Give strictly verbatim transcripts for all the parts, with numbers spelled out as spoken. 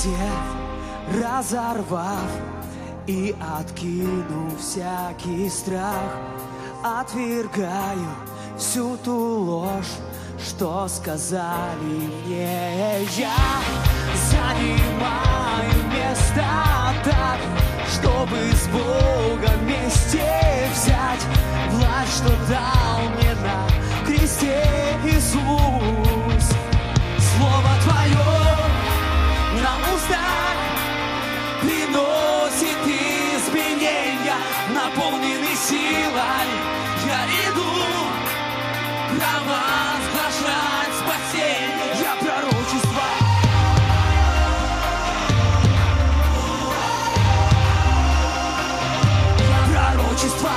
все, разорвав и откинув всякий страх, отвергаю всю ту ложь, что сказали мне. Я занимаю место так, чтобы с Богом вместе взять власть, что дал мне на кресте Иисус. Слово Твое на устах приносит изменения, наполненный силой. Я иду провозглашать спасение. Я пророчество. Я пророчество.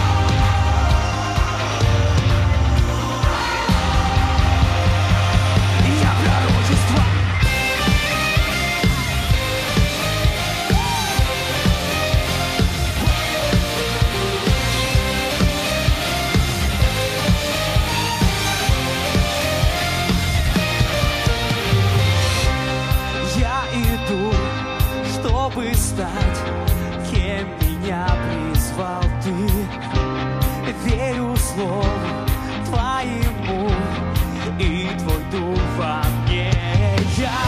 Чтобы стать, кем меня призвал Ты, верю Слову Твоему, и Твой Дух во мне. Я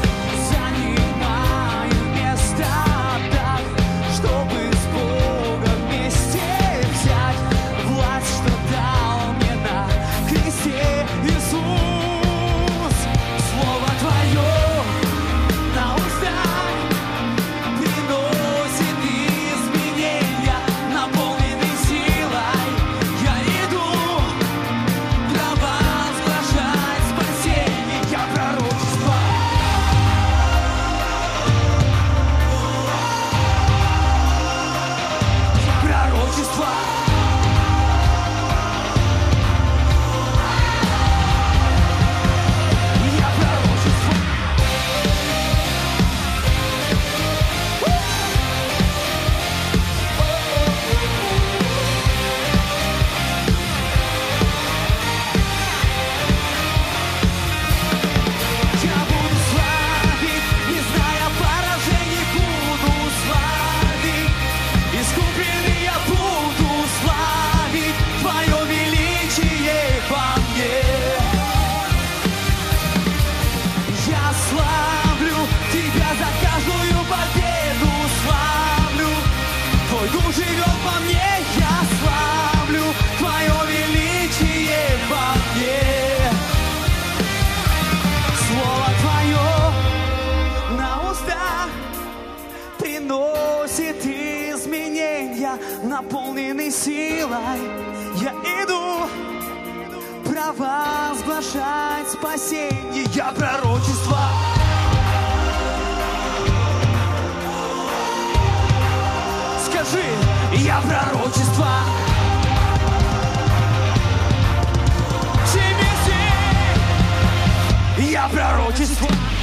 занимаю место так, чтобы с Богом вместе взять власть, что дал мне на кресте Иисус. Слово Твое на устах приносит изменения, наполненный силой. Я иду провозглашать спасение. Я пророчество. Я пророчество. Я пророчество. Я буду славить, не зная поражений, буду славить. Искупленный я буду славить Твое величие во мне. Я славлю Тебя за каждую победу, славлю. Твой Дух живет во мне, я славлю Твое величие во мне. Слово Твое на устах приносит изменения, наполненный силой. Я иду провозглашать спасение. Я пророчество. Скажи, я пророчество. Все вместе. Я пророчество.